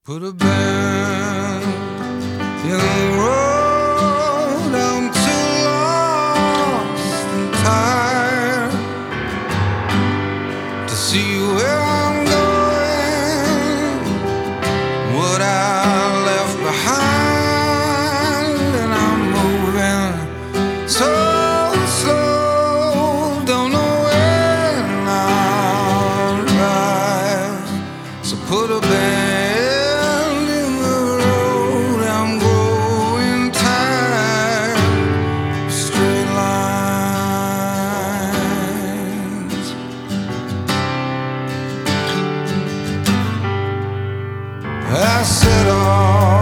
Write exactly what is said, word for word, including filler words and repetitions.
Put a band in the road. I'm too lost and tired to see where I'm going, what I left behind, and I'm moving so slow, don't know when I'll arrive. So put a band I set off